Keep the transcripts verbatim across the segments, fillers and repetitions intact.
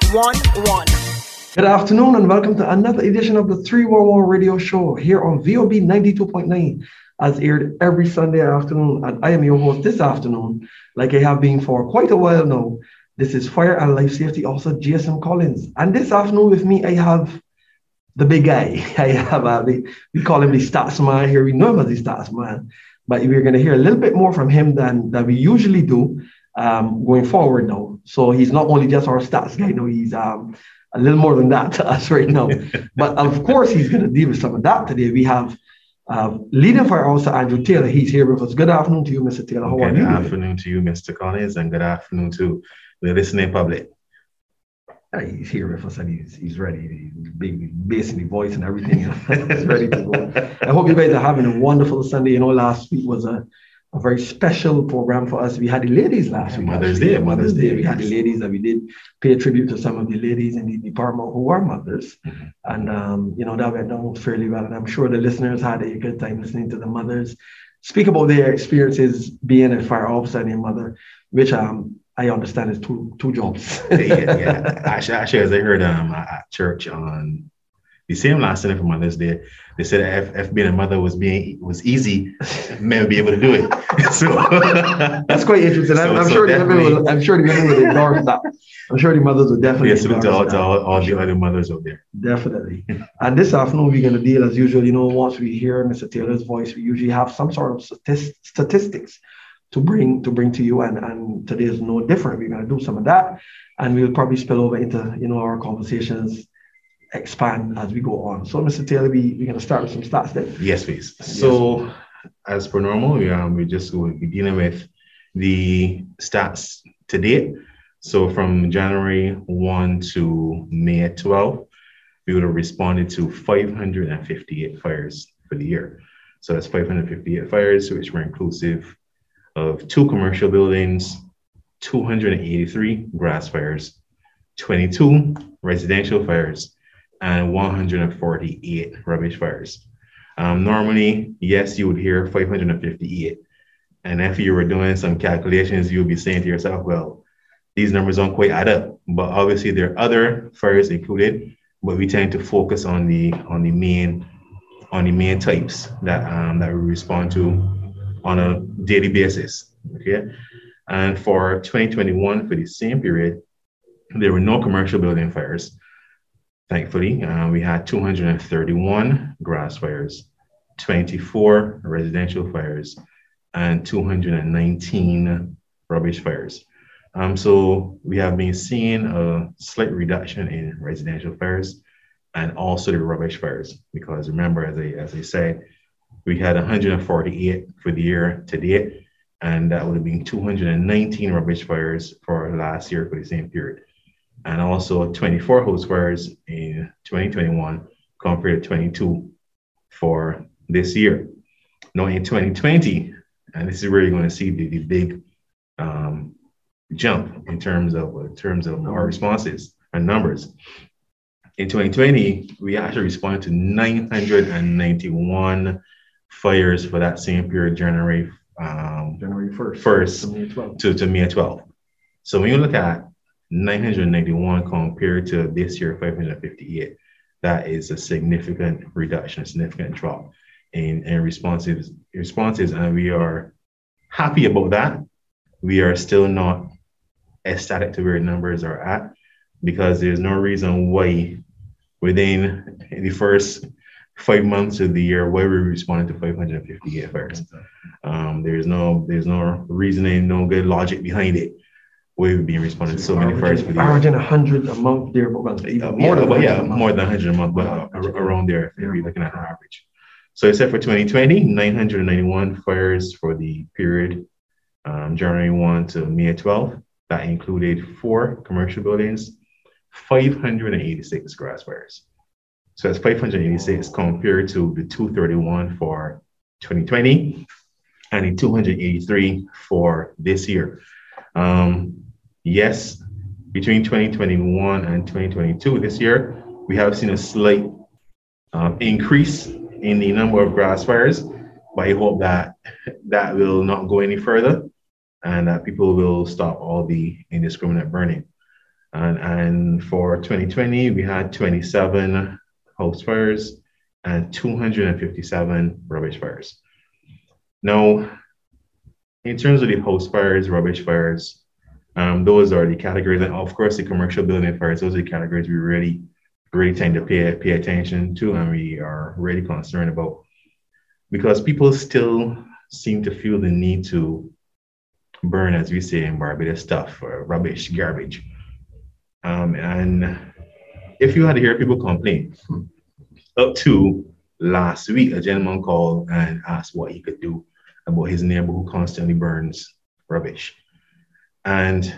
one one. Good afternoon and welcome to another edition of the three one one Radio Show here on V O B ninety-two point nine, as aired every Sunday afternoon. And I am your host this afternoon, like I have been for quite a while now. This is Fire and Life Safety Officer Jason Collins. And this afternoon with me, I have the big guy. I have, uh, the, we call him the stats man here. We know him as the stats man. But we're going to hear a little bit more from him than, than we usually do um, going forward now. So he's not only just our stats guy, no, he's um, a little more than that to us right now. But of course, he's going to deal with some of that today. We have uh, leading fire officer Andrew Taylor. He's here with us. Good afternoon to you, Mister Taylor. How are you? Good afternoon to you, Mister Collins, and good afternoon to the listening public. Uh, he's here with us and he's he's ready. He's big bass in the voice and everything. He's ready to go. I hope you guys are having a wonderful Sunday. You know, last week was a, a very special program for us. We had the ladies last week. Mother's Day. Mother's Day. We had the ladies and we did pay a tribute to some of the ladies in the department who are mothers. Mm-hmm. And, um, you know, that went down fairly well. And I'm sure the listeners had a good time listening to the mothers speak about their experiences being a fire officer and a mother, which um, I understand is two two jobs. yeah, yeah. Actually, actually, as I heard um, at church on the same last Sunday for Mother's Day, they said if, if being a mother was being was easy, men would be able to do it. So that's quite interesting. So, I'm, I'm, so sure the women will, I'm sure the women will endorse that. I'm sure the mothers will definitely. Yes, salute to all, to all, all the other mothers out there. Definitely. And this afternoon we're going to deal as usual. You know, once we hear Mister Taylor's voice, we usually have some sort of statist- statistics. to bring to bring to you, and, and today is no different. We're going to do some of that, and we'll probably spill over into, you know, our conversations expand as we go on. So, Mister Taylor, we, we're going to start with some stats then. Yes, please. So, yes. As per normal, we, um, we're just going to be dealing with the stats to date. So, from January first to May twelfth, we would have responded to five hundred fifty-eight fires for the year. So, that's five hundred fifty-eight fires, which were inclusive of two commercial buildings, two hundred eighty-three grass fires, twenty-two residential fires, and one hundred forty-eight rubbish fires. Um, normally, yes, you would hear five hundred fifty-eight. And if you were doing some calculations, you would be saying to yourself, well, these numbers don't quite add up. But obviously, there are other fires included, but we tend to focus on the on the main on the main types that um, that we respond to on a daily basis, okay? And for twenty twenty-one, for the same period, there were no commercial building fires. Thankfully, uh, we had two hundred thirty-one grass fires, twenty-four residential fires, and two hundred nineteen rubbish fires. Um, so we have been seeing a slight reduction in residential fires and also the rubbish fires, because remember, as I, as I said, we had one hundred forty-eight for the year to date, and that would have been two hundred nineteen rubbish fires for last year for the same period. And also twenty-four house fires in twenty twenty-one compared to twenty-two for this year. Now in twenty twenty, and this is where you're going to see the, the big um, jump in terms of in terms of our responses and numbers. In twenty twenty, we actually responded to nine hundred ninety-one fires for that same period, January um, January first, first to, to May twelfth. So when you look at nine hundred ninety-one compared to this year, five hundred fifty-eight, that is a significant reduction, a significant drop in, in responses, responses, and we are happy about that. We are still not ecstatic to where numbers are at, because there's no reason why within the first five months of the year why we responded to five hundred fifty-eight fires. Um, there's no there's no reasoning, no good logic behind it. We've been responding to so many fires for the year. Averaging a hundred a month there, but well, even more yeah, than yeah, more than a hundred a month, but uh, around there if you're looking at an average. So except for twenty twenty, nine hundred ninety-one fires for the period um, January first to May twelfth. That included four commercial buildings, five hundred eighty-six grass fires. So that's five hundred eighty-six compared to the two hundred thirty-one for twenty twenty and the two hundred eighty-three for this year. Um, yes, between twenty twenty-one and twenty twenty-two, this year, we have seen a slight um, increase in the number of grass fires, but I hope that that will not go any further and that people will stop all the indiscriminate burning. And, and for twenty twenty, we had twenty-seven house fires and two hundred fifty-seven rubbish fires. Now, in terms of the house fires, rubbish fires, um, those are the categories. And of course, the commercial building fires, those are the categories we really, really tend to pay, pay attention to and we are really concerned about. Because people still seem to feel the need to burn, as we say in Barbados, stuff, or rubbish, garbage. Um, and if you had to hear people complain, up to last week, a gentleman called and asked what he could do about his neighbor who constantly burns rubbish. And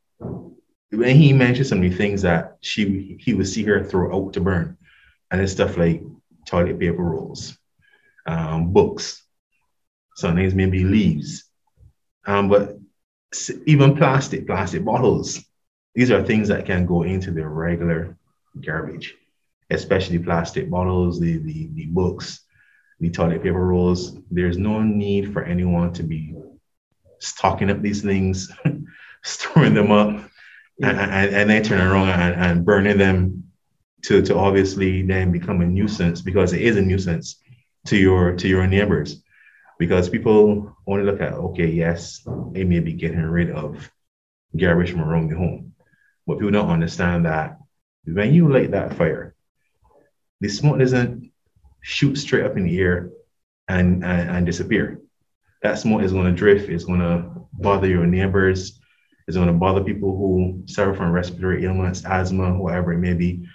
when he mentioned some of the things that she he would see her throw out to burn, and it's stuff like toilet paper rolls, um, books, some things maybe leaves, um, but even plastic, plastic bottles. These are things that can go into the regular garbage, especially plastic bottles, the, the, the books, the toilet paper rolls. There's no need for anyone to be stocking up these things, storing them up, yeah. and, and, and then turning around and, and burning them to, to obviously then become a nuisance, because it is a nuisance to your to your neighbors. Because people only look at, okay, yes, they may be getting rid of garbage from around the home. But people don't understand that when you light that fire, the smoke doesn't shoot straight up in the air and, and, and disappear. That smoke is going to drift, it's going to bother your neighbors, it's going to bother people who suffer from respiratory ailments, asthma, whatever it may be.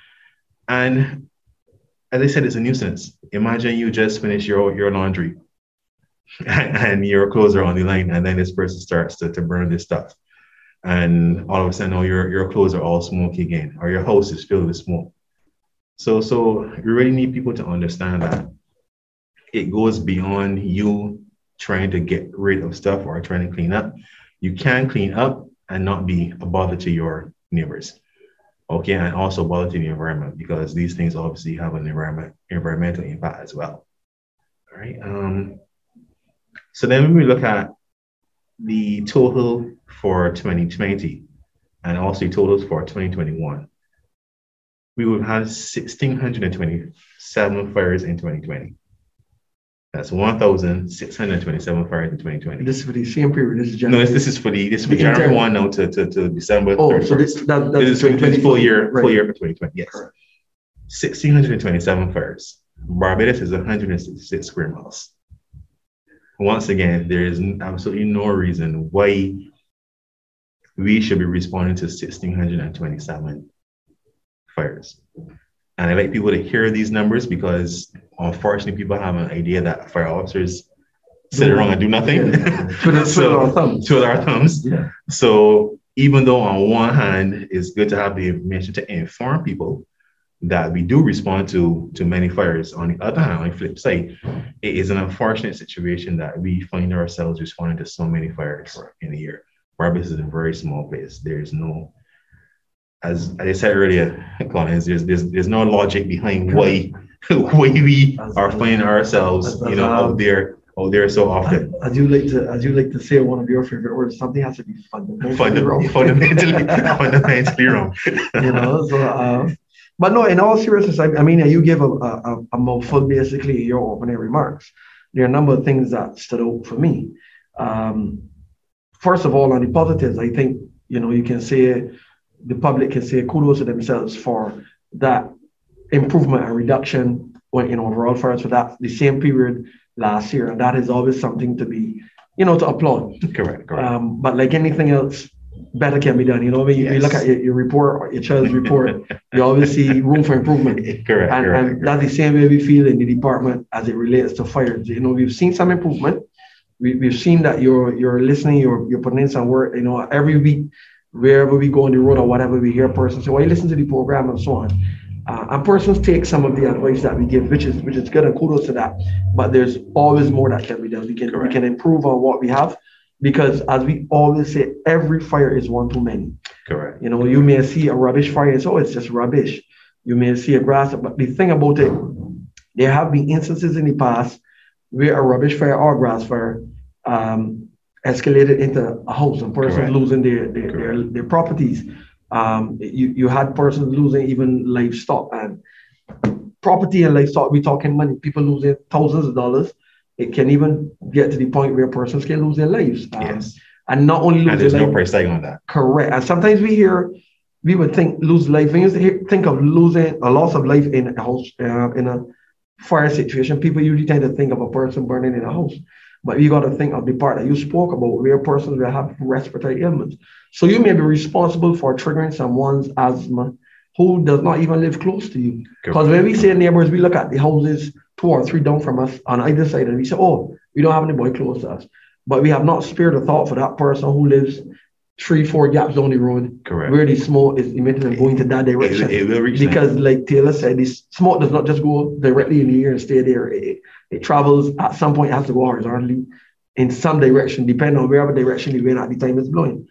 And as I said, it's a nuisance. Imagine you just finished your, your laundry and, and your clothes are on the line, and then this person starts to, to burn this stuff. And all of a sudden, oh, your, your clothes are all smoky again, or your house is filled with smoke. So, so you really need people to understand that it goes beyond you trying to get rid of stuff or trying to clean up. You can clean up and not be a bother to your neighbors. Okay, and also bother to the environment, because these things obviously have an environment, environmental impact as well. All right. Um, so then when we look at the total for twenty twenty and also totals for twenty twenty-one, we would have one thousand six hundred twenty-seven fires in twenty twenty. That's one thousand six hundred twenty-seven fires in twenty twenty. This is for the same period. This is January. No, this, this is for the this is for January one now to, to, to December oh, thirty-first. So this, that, that's this is this full year, right. full year for twenty twenty. Yes, one thousand six hundred twenty-seven fires. Barbados is one hundred sixty-six square miles. Once again, there is absolutely no reason why we should be responding to one thousand six hundred twenty-seven fires. And I like people to hear these numbers, because unfortunately people have an idea that fire officers sit around and do nothing. Yeah. Twiddle, so, twiddle our thumbs. Twiddle our thumbs. Yeah. So even though on one hand, it's good to have the information to inform people that we do respond to, to many fires, on the other hand, on the flip side, it is an unfortunate situation that we find ourselves responding to so many fires in a year. Barbados is a very small place. There's no, as I said earlier, Collins, there's, there's, there's no logic behind why, why we as, are finding ourselves, as, you know, as, out there, out there so often. As you like to, as you like to say, one of your favorite words, something has to be fundamentally Fundam- wrong. Fundamentally, fundamentally wrong. You know, so, uh, but no, in all seriousness, I, I mean, you give a, a, a mouthful, basically, your opening remarks. There are a number of things that stood out for me. Um, first of all, on the positives, I think, you know, you can say, the public can say kudos to themselves for that improvement and reduction in overall fires for that the same period last year. And that is always something to be, you know, to applaud. Correct, correct. Um, but like anything else, better can be done. You know, when you, yes. you look at your, your report or your child's report, you always see room for improvement. Correct, and, correct, and correct. that's the same way we feel in the department as it relates to fires. You know, we've seen some improvement. We, we've seen that you're you're listening, you're you're putting in some work. You know, every week, wherever we go on the road or whatever, we hear a person say, well, you listen to the program and so on. Uh, and persons take some of the advice that we give, which is which is good, and kudos to that. But there's always more that can be done. We can Correct. we can improve on what we have, because as we always say, every fire is one too many. Correct. You know, you may see a rubbish fire and so it's just rubbish. You may see a grass, but the thing about it, there have been instances in the past where a rubbish fire or grass fire um, escalated into a house and persons Correct. losing their their, their their properties. Um, you, you had persons losing even livestock and property and livestock. We're talking money, people losing thousands of dollars. It can even get to the point where persons can lose their lives. Um, Yes. And not only lose And there's their no life, price tag on that. correct. And sometimes we hear, we would think lose life. When you think of losing a loss of life in a house, uh, in a fire situation, people usually tend to think of a person burning in a house. But you got to think of the part that you spoke about, where persons will have respiratory ailments. So you may be responsible for triggering someone's asthma who does not even live close to you. Because when we say neighbors, we look at the houses two or three down from us on either side, and we say, oh, we don't have anybody close to us. But we have not spared a thought for that person who lives three, four gaps down the road. Correct. Where the smoke is emitted and going to that direction. It, it will reach because, them. like Taylor said, this smoke does not just go directly in the air and stay there. It, it travels at some point, it has to go horizontally in some direction, depending on wherever direction you went at the time it's blowing.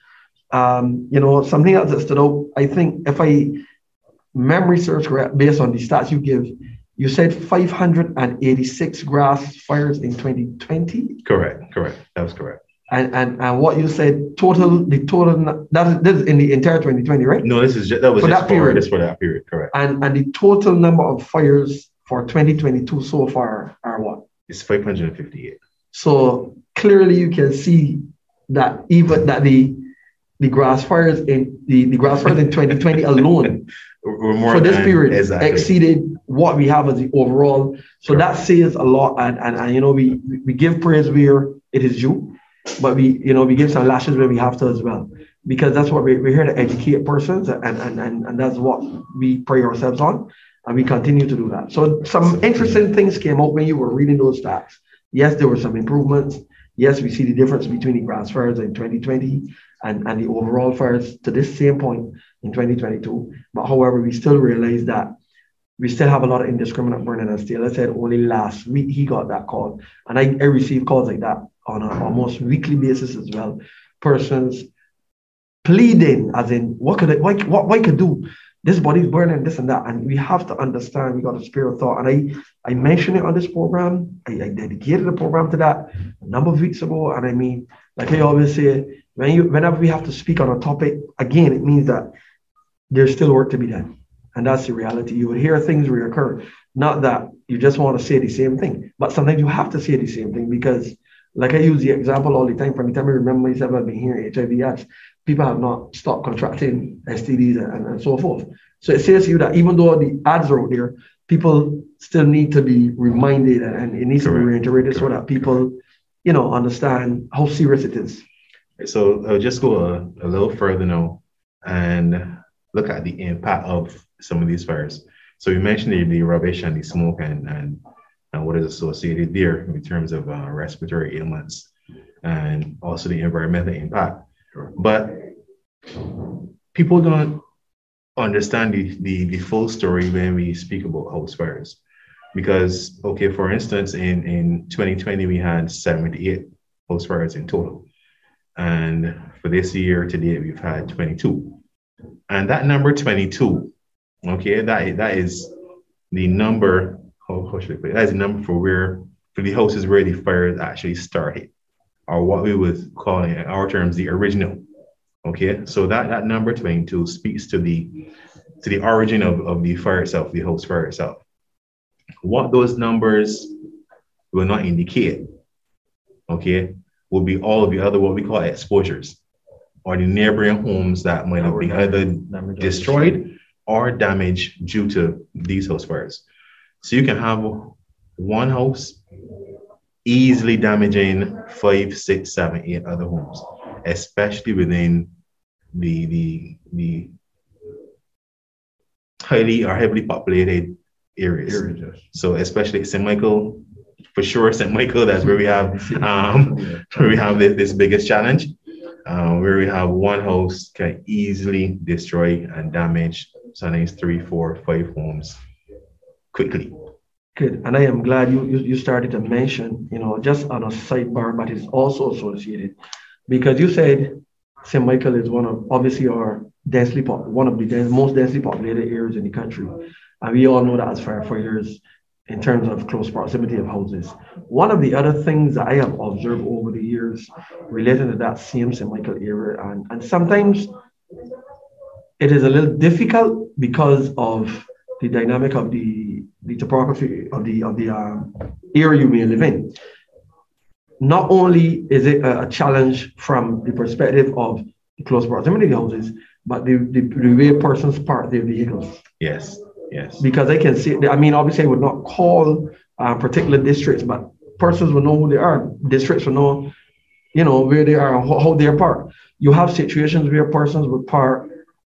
Um, you know, something else that stood out, I think, if I memory serves correct, based on the stats you give, you said five hundred eighty-six grass fires in twenty twenty. Correct, correct. That was correct. And, and and what you said, total, the total, that is, this is in the entire twenty twenty, right? No, this is just, that was For just that for, period. just for that period, correct. And and the total number of fires for twenty twenty-two so far are what? It's five hundred fifty-eight. So clearly you can see that even that the the grass fires in the, the grass fires in twenty twenty alone We're more for this than- period exactly. exceeded what we have as the overall. So Correct. that says a lot, and, and and you know we we give praise where it is due, but we you know we give some lashes where we have to as well, because that's what we, we're here to educate persons, and and and, and that's what we pride ourselves on, and we continue to do that. So some interesting things came out when you were reading those stats. Yes, there were some improvements. Yes, we see the difference between the grass fires in twenty twenty and, and the overall fires to this same point in twenty twenty-two. But however, we still realize that we still have a lot of indiscriminate burning. As Taylor said, only last week he got that call. And I, I receive calls like that on an almost weekly basis as well. Persons pleading, as in, what could I, why, what, why could do? This body's burning, this and that. And we have to understand, we got to spare a thought. And I, I mentioned it on this program. I, I dedicated the program to that a number of weeks ago. And I mean, like I always say, when you, whenever we have to speak on a topic, again, it means that there's still work to be done. And that's the reality. You would hear things reoccur. Not that you just want to say the same thing, but sometimes you have to say the same thing, because like I use the example all the time, from the time I remember myself, I've been hearing H I V ads, people have not stopped contracting S T Ds and, and so forth. So it says to you that even though the ads are out there, people still need to be reminded, and it needs Correct. to be reiterated Correct. so that people, you know, understand how serious it is. So I'll just go a, a little further now and look at the impact of some of these fires. So you mentioned the, the rubbish and the smoke and, and, and what is associated there in terms of uh, respiratory ailments and also the environmental impact. Sure. But people don't understand the, the, the full story when we speak about house fires. Because, okay, for instance, in, in twenty twenty, we had seventy-eight house fires in total. And for this year to date, we've had twenty-two. And that number twenty-two, okay, that, that is the number, how, how should I put it? That is the number for where, for the houses where the fires actually started, or what we would call in our terms the original. Okay, so that, that number twenty-two speaks to the to the origin of, of the fire itself, the house fire itself. What those numbers will not indicate, okay, will be all of the other what we call exposures, or the neighboring homes that might have been either destroyed or damaged due to these house fires. So you can have one house easily damaging five, six, seven, eight other homes, especially within the the the highly or heavily populated areas. areas. So especially Saint Michael, for sure, Saint Michael, that's where we have um, where we have this, this biggest challenge, uh, where we have one house can easily destroy and damage sometimes three, four, five homes quickly. Good, and I am glad you, you you started to mention, you know, just on a sidebar, but it's also associated, because you said Saint Michael is one of obviously our densely pop, one of the dens, most densely populated areas in the country, and we all know that as firefighters, in terms of close proximity of houses. One of the other things that I have observed over the years related to that same Saint Michael area, and, and sometimes it is a little difficult because of the dynamic of the, the topography of the of the um, area you may live in. Not only is it a, a challenge from the perspective of the close proximity of the houses, but the, the, the way persons park their vehicles. Yes, yes. Because they can see, I mean, obviously I would not call uh, particular districts, but persons will know who they are. Districts will know, you know, where they are, how, how they're parked. You have situations where persons would park,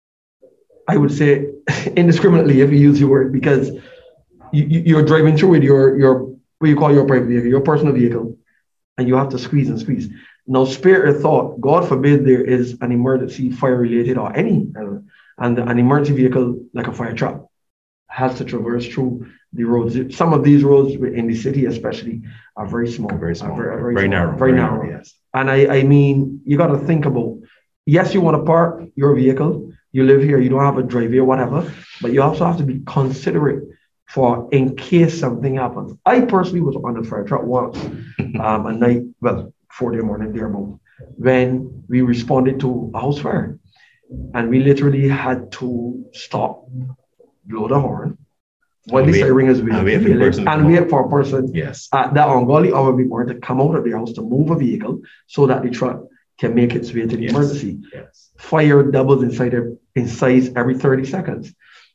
I would say, indiscriminately, if you use the word, because you, you, you're driving through with your, your, what you call your private vehicle, your personal vehicle, and you have to squeeze and squeeze. Now, spare a thought, God forbid there is an emergency fire related or any, uh, and an emergency vehicle like a fire truck has to traverse through the roads. Some of these roads in the city especially are very small. Very small. Very, very, very small, narrow. Very, very narrow. narrow. Yes. And I, I mean, you got to think about, yes, you want to park your vehicle, you live here, you don't have a driveway or whatever, but you also have to be considerate for in case something happens. I personally was on the fire truck once, um, a night, well, four day morning thereabout, when we responded to a house fire. And we literally had to stop, blow the horn, while the siren is waiting, and wait, and wait for a person yes. at that ungodly hour before to come out of the house to move a vehicle so that the truck can make its way to the yes. emergency. Yes. Fire doubles inside in size every thirty seconds.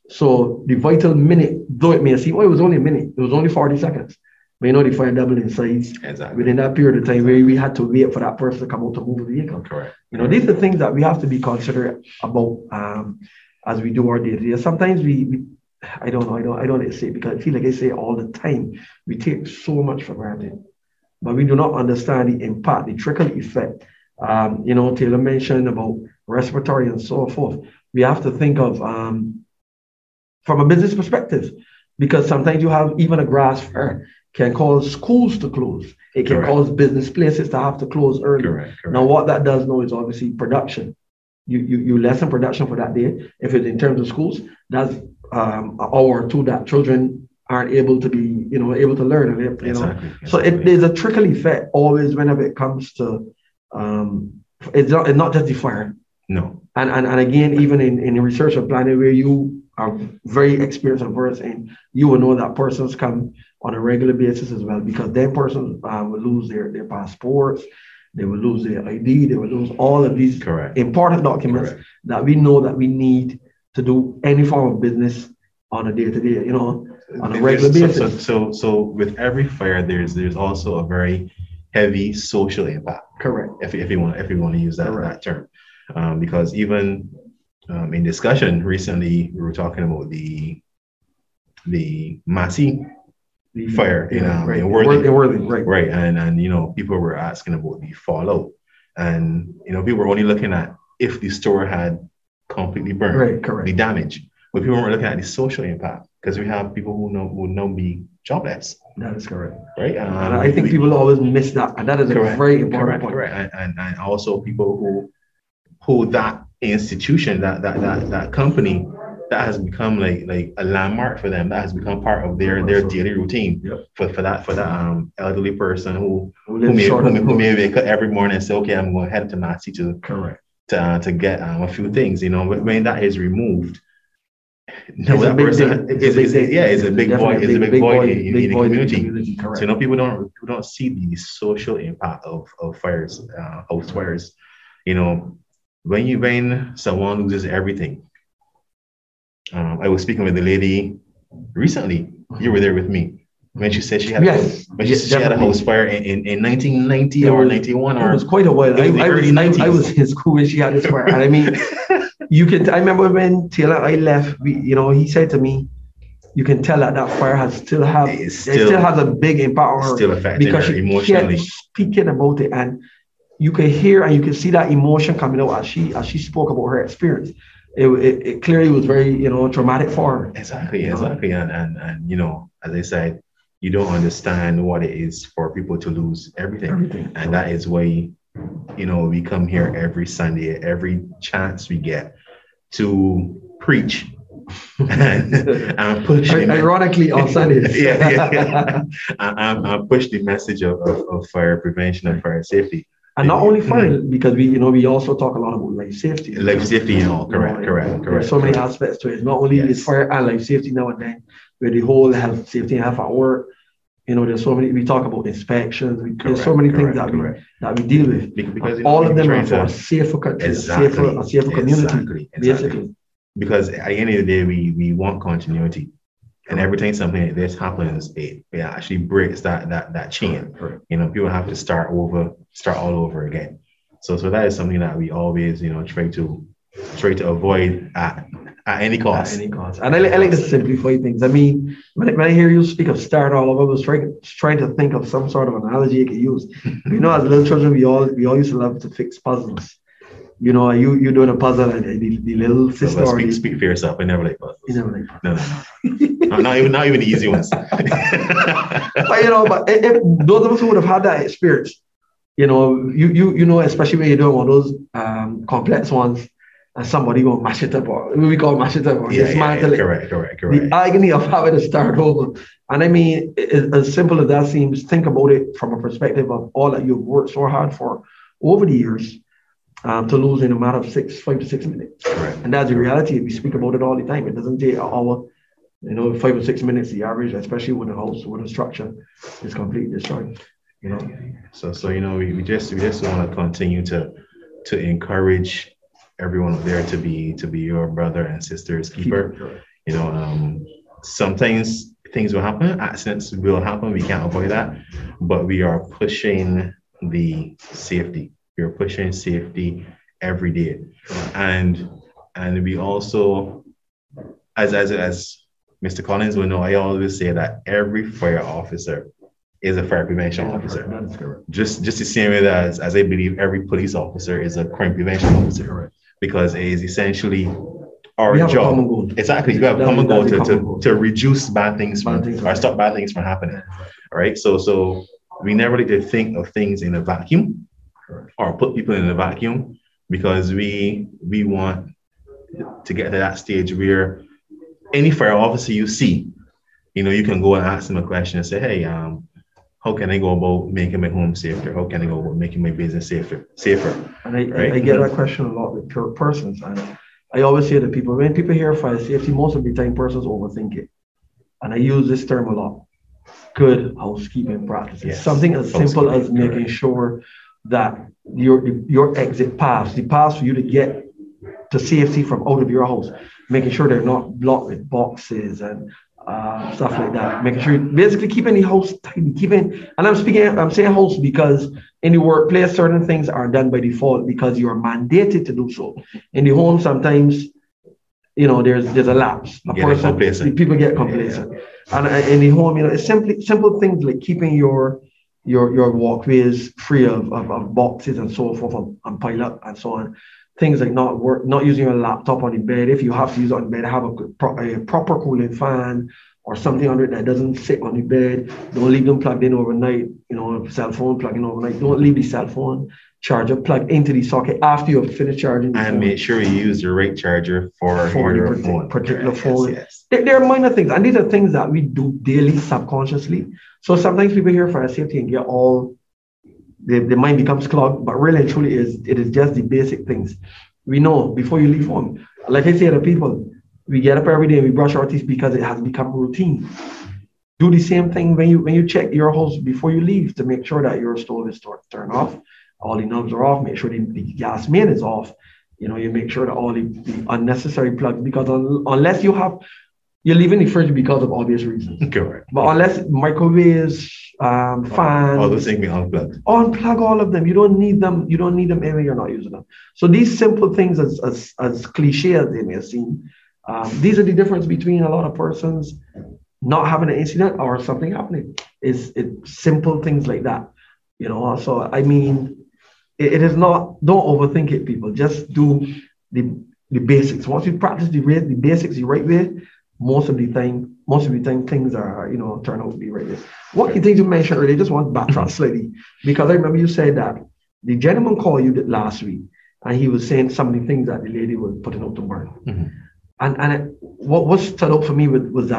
So the vital minute, though it may seem, well, it was only a minute, it was only forty seconds. But you know, the fire doubled in size exactly. within that period of time where we had to wait for that person to come out to move a vehicle. Correct. You know, these are the things that we have to be considerate about um, as we do our day-to-day. Sometimes we, we, I don't know, I don't, I don't say it because I feel like I say it all the time. We take so much for granted, but we do not understand the impact, the trickle effect. Um, you know, Taylor mentioned about respiratory and so forth. We have to think of um, from a business perspective, because sometimes you have even a grass fire can cause schools to close. It can correct. cause business places to have to close early. Correct, correct. Now, what that does now is obviously production. You, you, you lessen production for that day. If it's in terms of schools, that's um, an hour or two that children aren't able to be, you know, able to learn. You know? Exactly, exactly. So it, there's a trickle effect always whenever it comes to, um, it's, not, it's not just the fire. No. And, and, and again, even in, in research and planning where you are very experienced and versed in, you will know that persons come on a regular basis as well, because then persons uh, will lose their, their passports, they will lose their I D, they will lose all of these correct. important documents correct. that we know that we need to do any form of business on a day-to-day, you know, on a regular so, basis. So, so, so with every fire, there's there's also a very heavy social impact. Correct. If, if you want if you want to use that, that term. Um, because even um, in discussion recently, we were talking about the the Massey the fire in, um, right. in Worthing. In Worthing, right. Right. And, and, you know, people were asking about the fallout. And, you know, people were only looking at if the store had completely burned, right, correct. the damage. But people weren't looking at the social impact, because we have people who know who now be jobless. That is correct. Right. Um, and I think we, people always miss that. And that is correct, a very important correct, point. Correct. And, and, and also people who who that institution, that that that that company, that has become like like a landmark for them. That has become part of their their daily routine. Yep. For, for that for that um elderly person who who, who may who, may, who may wake up every morning and say, okay, I'm going to head to Massey to correct to uh, to get um, a few things. You know, when that is removed, no, that person is, is, is, yeah, it's a big void. It's a big void in, in, in the community. community so you know, people don't people don't see the social impact of of fires, uh, house fires. You know, when you when someone loses everything. Um, I was speaking with a lady recently. You were there with me when she said she had yes, a, when she, yes, she had a house fire in, in, in nineteen ninety it or was, ninety-one. Or it was quite a while. I, I, was, I, I was in school when she had this fire, and I mean, you can. I remember when Taylor I left. We, you know, he said to me, "You can tell that that fire has still have it still, it still has a big impact on her, still affecting because her she emotionally, kept speaking about it, and you can hear and you can see that emotion coming out as she as she spoke about her experience." It, it, it clearly was very, you know, traumatic for her. Exactly, exactly. And, and, and, you know, as I said, you don't understand what it is for people to lose everything. everything. And that is why, you know, we come here every Sunday, every chance we get to preach and, and push. Ironically, on Sundays. yeah, yeah, yeah. and, and push the message of, of, of fire prevention and fire safety. And not only fire, mm-hmm. because we, you know, we also talk a lot about life safety. Life safety, you know, correct, you know, correct, correct. There's so correct. many aspects to it. Not only yes. is fire and life safety now and then, with the whole health, safety, and health at work. You know, there's so many. We talk about inspections. We, correct, there's so many correct, things that correct. we that we deal with. Because you know, all of them are to, for a safer country, exactly, a safer, a safer community, exactly, exactly. basically. Because at the end of the day, we we want continuity. And every time something like this happens, it, it actually breaks that that that chain. Right. You know, people have to start over, start all over again. So so that is something that we always, you know, try to try to avoid at, at any cost. At any cost. And I, I like to simplify things. I mean, when I, when I hear you speak of start all over, I was trying trying to think of some sort of analogy I could use. You know, as little children, we all we all used to love to fix puzzles. You know, you you doing a puzzle and the, the little sister. So speak, speak for yourself. I never like puzzles. You never like puzzles. No, no, no. not even not even the easy ones. But you know, but if, if those of us who would have had that experience, you know, you you you know, especially when you're doing one of those um, complex ones, and somebody will mash it up, or we call mash it up, or yeah, dismantle yeah, yeah. it. Correct, correct, correct. The agony of having to start over. And I mean, it, as simple as that seems, think about it from a perspective of all that you've worked so hard for over the years. Um, to lose in a matter of six, five to six minutes. Right. And that's the reality. We speak about it all the time. It doesn't take an hour, you know, five or six minutes, the average, especially when a house, when a structure is completely destroyed. You know. So so you know, we, we just we just want to continue to to encourage everyone out there to be to be your brother and sister's keeper. keeper. You know, um, sometimes things will happen, accidents will happen, we can't avoid that, but we are pushing the safety. We're pushing safety every day. And and we also, as as as Mister Collins will know, I always say that every fire officer is a fire prevention officer. That is correct. Just just the same way as, as I believe every police officer is a crime prevention officer. Correct. Because it is essentially our we have job. A common goal. Exactly. You have a common goal to, to, goal. to reduce bad things bad from things or stop bad things from happening. All right. So so we never like to think of things in a vacuum. Or put people in a vacuum, because we we want to get to that stage where any fire officer you see, you know, you can go and ask them a question and say, hey, um, how can I go about making my home safer? How can I go about making my business safer? Safer. And I, right? I, I get that question a lot with persons. And I always say to people, when people hear fire safety, most of the time persons overthink it. And I use this term a lot. Good housekeeping practices. Yes. Something as simple as making correct. sure that your your exit paths, the paths for you to get to safety from out of your house, making sure they're not blocked with boxes and uh, stuff like that. Making sure basically keeping the house tidy, keeping. And I'm speaking, I'm saying house because in the workplace, certain things are done by default because you are mandated to do so. In the home, sometimes, you know, there's there's a lapse. A person, people get complacent. Yeah, yeah. And uh, in the home, you know, it's simply simple things like keeping your your your walkways free of, of, of boxes and so forth and, and pile up and so on. Things like not work, not using your laptop on the bed. If you have to use it on the bed, have a, pro, a proper cooling fan or something under it that doesn't sit on the bed. Don't leave them plugged in overnight. You know, cell phone plugging overnight. Don't leave the cell phone charger plugged into the socket after you have finished charging the and phone. Make sure you use the right charger for, for your the phone. particular yes, phone. Yes, yes. There, there are minor things, and these are things that we do daily subconsciously. So sometimes people hear fire safety and get all, the, the mind becomes clogged, but really and truly is it is just the basic things. We know before you leave home, like I say to people, we get up every day and we brush our teeth because it has become routine. Do the same thing when you when you check your house before you leave to make sure that your stove is turned off, all the knobs are off, make sure the, the gas main is off. You know, you make sure that all the, the unnecessary plugs, because un, unless you have, you're leaving the fridge because of obvious reasons. Correct. But unless microwaves, um, fans, all those things being unplugged. Unplug all of them. You don't need them. You don't need them anyway. You're not using them. So these simple things, as as, as cliche as they may seem, um, these are the difference between a lot of persons not having an incident or something happening. Is it simple things like that, you know? So I mean, it, it is not. Don't overthink it, people. Just do the the basics. Once you practice the the basics the right way, most of the time, most of the time things are, you know, turn out to be right there. One of the things you mentioned earlier, just want to backtrack slightly, because I remember you said that the gentleman called you last week and he was saying some of the things that the lady was putting out to burn. Mm-hmm. And and it, what, what stood out for me was, was that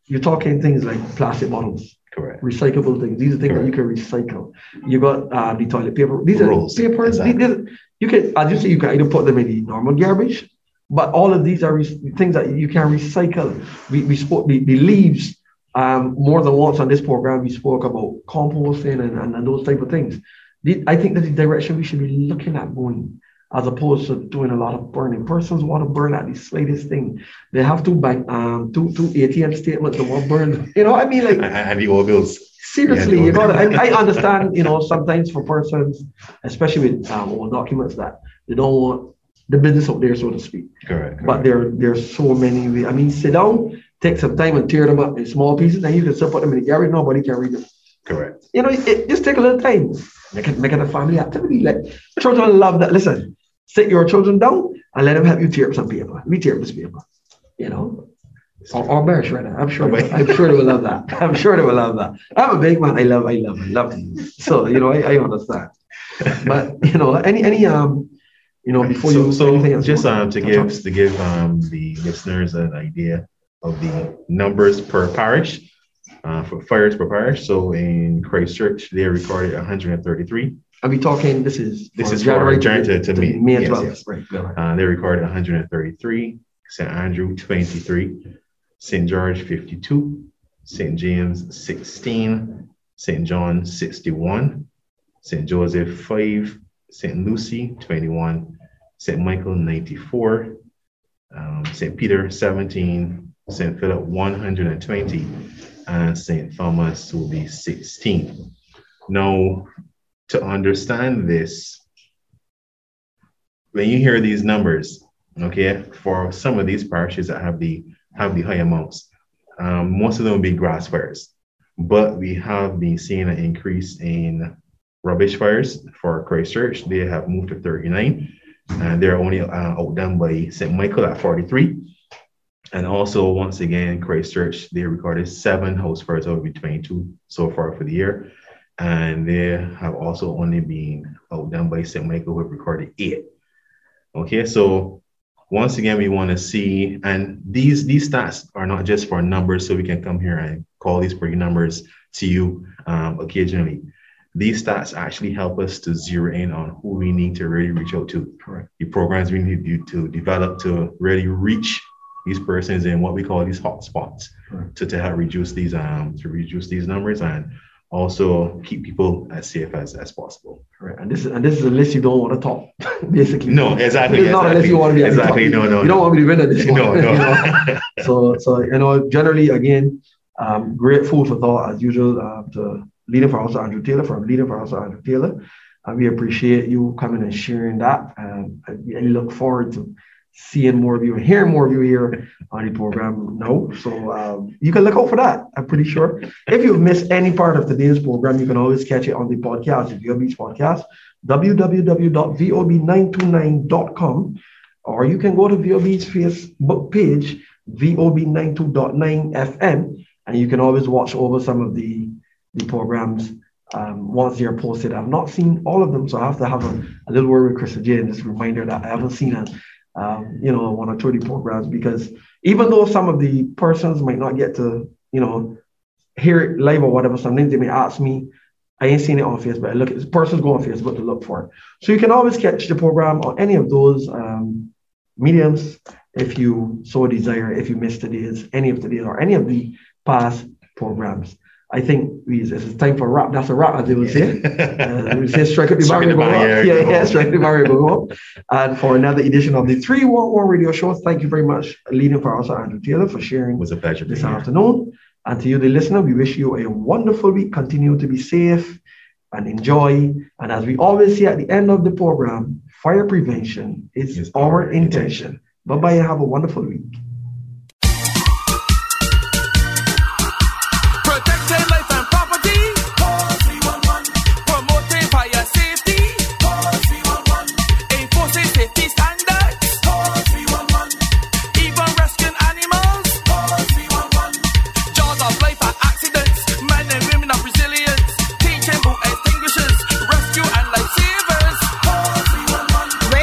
you're talking things like plastic bottles. Correct. Recyclable things. These are things Correct. that you can recycle. You got uh, the toilet paper. These Rolls, are papers. exactly. These, you can, as you say, you can either put them in the normal garbage, but all of these are re- things that you can recycle. We, we spoke the, the leaves um, more than once on this program. We spoke about composting and, and, and those type of things. The, I think that's the direction we should be looking at going, as opposed to doing a lot of burning. Persons want to burn at the slightest thing. They have to bank um two two A T M statements to want burn. You know what I mean? Like, I have the old bills. Seriously, yeah, you know. I, I understand. You know, sometimes for persons, especially with um, old documents, that they don't want the business out there, so to speak. Correct. correct. But there there's so many ways. I mean, sit down, take some time, and tear them up in small pieces, and you can still put them in the garage. Nobody can read them. Correct. You know, it, just take a little time. Make it make it a family activity. Like, children love that. Listen. Sit your children down and let them help you tear up some paper. We tear up this paper, you know, or, or bear shredder. I'm sure. I'm sure they will love that. I'm sure they will love that. I'm a big man. I love. I love. I love. So you know, I, I understand. But you know, any any um, you know, before so, you so anything just else, um to give on. to give um the listeners an idea of the numbers per parish, uh, for fires per parish. So in Christchurch, they recorded one hundred thirty-three. Are we talking? This is this is January to, to, to, to May. May yes, twelfth. Yes. Right. Uh, they recorded one hundred thirty-three. Saint Andrew twenty-three. Saint George fifty-two. Saint James sixteen. Saint John sixty-one. Saint Joseph five. Saint Lucy twenty-one. Saint Michael ninety-four. Um, Saint Peter seventeen. Saint Philip one hundred twenty. And Saint Thomas will be sixteen. Now, to understand this, when you hear these numbers, okay, for some of these parishes that have the have the high amounts, um, most of them will be grass fires, but we have been seeing an increase in rubbish fires for Christchurch. They have moved to thirty-nine, and they're only uh, outdone by Saint Michael at forty-three. And also, once again, Christchurch, they recorded seven house fires out of the twenty-two so far for the year. And they have also only been outdone by Saint Michael, who have recorded eight. Okay, so once again, we want to see, and these these stats are not just for numbers, so we can come here and call these pretty numbers to you um, occasionally. These stats actually help us to zero in on who we need to really reach out to. Correct. The programs we need to, to develop to really reach these persons in what we call these hot spots, right, to, to help reduce these um to reduce these numbers and also keep people as safe as, as possible. Right. And this is and this is a list you don't want to top, basically. No, exactly. It's not exactly. a list you want to be at exactly. the top. No, no. You don't no. want me to win at this one. No, no. You know? so so you know, generally again, um, great food for thought as usual uh, to leading for Pastor Andrew Taylor from leading for Pastor Andrew Taylor. And we appreciate you coming and sharing that. And I look forward to seeing more of you and hearing more of you here on the program now. So um, you can look out for that, I'm pretty sure. If you've missed any part of today's program, you can always catch it on the podcast, the V O B's podcast, w w w dot v o b nine two nine dot com, or you can go to V O B's Facebook page, V O B ninety-two point nine F M, and you can always watch over some of the, the programs um, once they're posted. I've not seen all of them, so I have to have a, a little word with Krista J, and just a reminder that I haven't seen a Um, you know, one or two of the programs, because even though some of the persons might not get to, you know, hear it live or whatever, sometimes they may ask me, I ain't seen it on Facebook. Look, it's persons go on Facebook to look for it. So you can always catch the program on any of those um, mediums if you so desire, if you missed today's, any of today's or any of the past programs. I think we, it's time for a wrap. That's a wrap, as they would say. Uh, we say strike up the barrier, go up. Yeah, yeah, strike the barrier, go up. And for another edition of the three one one Radio Show, thank you very much, leading for us, Andrew Taylor, for sharing it was a pleasure this afternoon. And to you, the listener, we wish you a wonderful week. Continue to be safe and enjoy. And as we always say at the end of the program, fire prevention is it's our, our intention. intention. Bye-bye and have a wonderful week.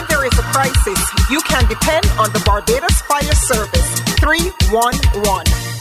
You can depend on the Barbados Fire Service three one one.